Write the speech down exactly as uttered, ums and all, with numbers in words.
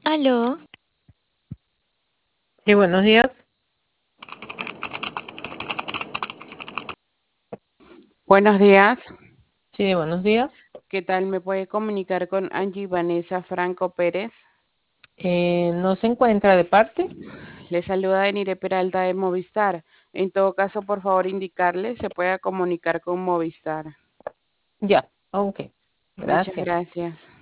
Aló, Sí, buenos días. Buenos días, Sí, buenos días. ¿qué tal? ¿Me puede comunicar con Angie Vanessa Franco Pérez? Eh, ¿no se encuentra de parte? Le saluda Denire Peralta de Movistar. En todo caso, por favor, indicarle se pueda comunicar con Movistar. Ya, ok. Muchas Gracias. gracias.